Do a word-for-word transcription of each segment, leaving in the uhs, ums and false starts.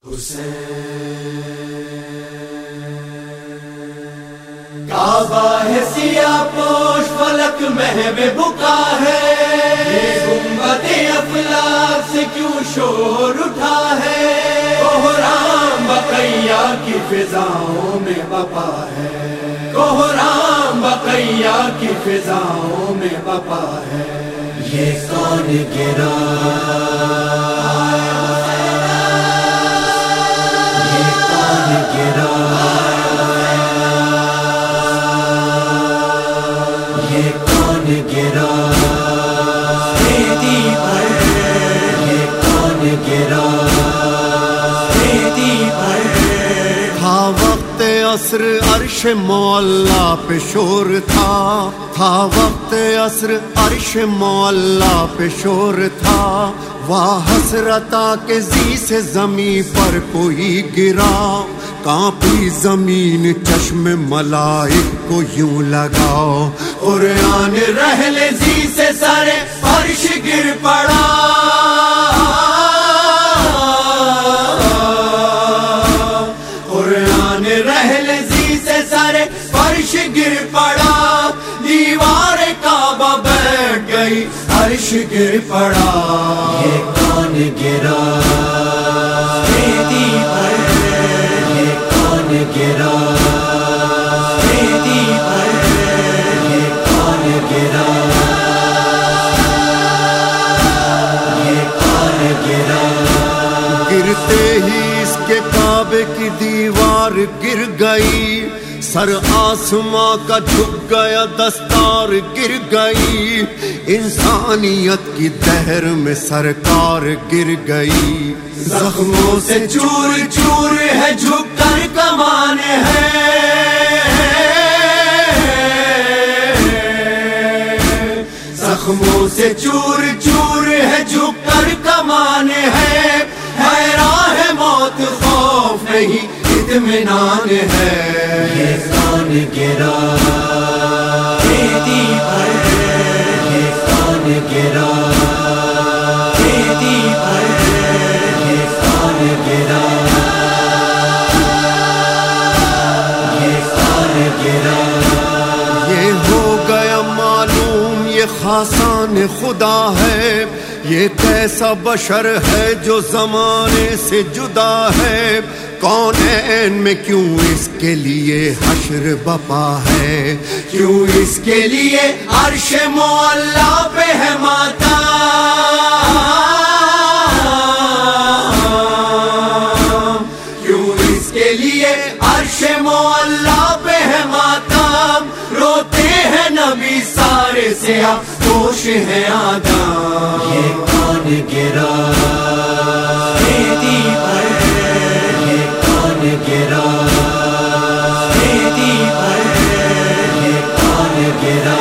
کعبہ ہے سیاہ پوش فلک محو بقا ہے، یہ گنبد افلاک سے کیوں شور اٹھا ہے، کوہرام بقیہ کی فضاؤں میں بپا ہے، کوہرام بقیہ کی فضاؤں میں بپا ہے، یہ کون گرا یہ کون گرا یہ کون گرا بیدی پر، یہ کون گرا بیدی پر۔ تھا وقت عصر عرش معلا پہ شور تھا، تھا وقت عصر عرش معلا پہ شور تھا، واہ حسرتا کہ زی سے زمین پر کوئی گرا، کانپی زمین چشم ملائک کو یوں لگاؤ، قرآن رحل زی سے سارے فرش گر پڑا، قرآن رحل زی سے سارے فرش گر پڑا، دیوار کعبہ بیٹھ گئی عرش گر پڑا، یہ کون گرا بیدی پر، یہ کون گرا بیدی پر، یہ کون گرا یہ کون گرا۔ گرتے ہی اس کے کعبے کی دیوار گر گئی، سر آسماں کا جھک گیا، دستار گر گئی، انسانیت کی دہر میں سرکار گر گئی، زخموں سے چور چور ہے جھک کر کمان ہے، زخموں سے چور چور ہے جھک کر کمان ہے، ہے راہ موت خوف نہیں اطمینان ہے، یہ کون گرا بیدی پر، یہ کون گرا بیدی پر، یہ کون گرا یہ کون گرا۔ یہ ہو گیا معلوم یہ خاصان خدا ہے، یہ کیسا بشر ہے جو زمانے سے جدا ہے، کونین میں کیوں اس کے لیے حشر بپا ہے، کیوں اس کے لیے عرش معلا پہ ہے ماتم، کیوں اس کے لیے عرش معلا پہ ہے ماتم، روتے ہیں نبی سارے سیاہ پوش ہیں آدم، یہ کون گرا بیدی پر، یہ کون گرا بیدی پر، یہ کون گرا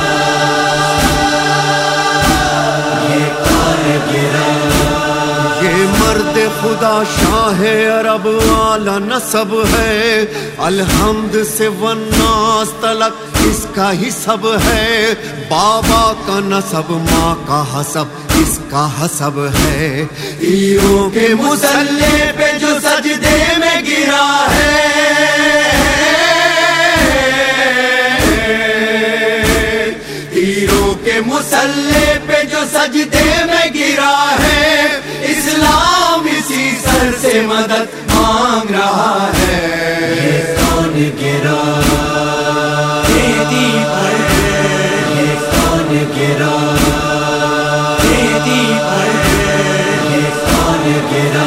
یہ کون گرا۔ یہ مرد خدا شاہ عرب والا نسب ہے، الحمد سے والناس تلک اس کا ہی سب ہے، بابا کا نسب ماں کا حسب اس کا حسب ہے، تیروں کے مسلح پہ جو سجدے میں گرا ہے، تیروں کے مسلح پہ جو سجدے میں گرا ہے، اسلام اسی سر سے مدد مانگ رہا ہے، یہ کون گرا بیدی پر، یہ کون گرا بیدی پر، یہ کون گرا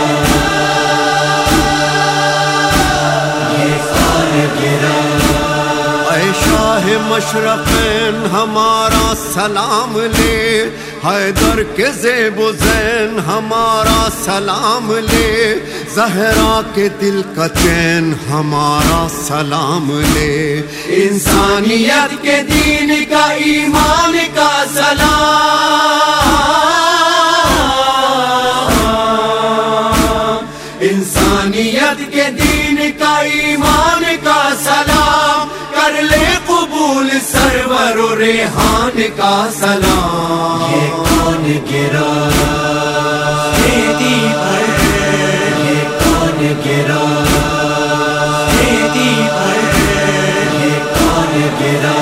یہ کون گرا۔ اے شاہ مشرقین ہمارا سلام لے، حیدر کے زیب و زین ہمارا سلام لے، زہرا کے دل کا چین ہمارا سلام لے، انسانیت کے دین کا ایمان کا سلام، انسانیت کے دین کا ایمان کا سلام، کر لے قبول سرور و ریحان کا سلام، یہ کون گرا بیدی پر، یہ کون میرا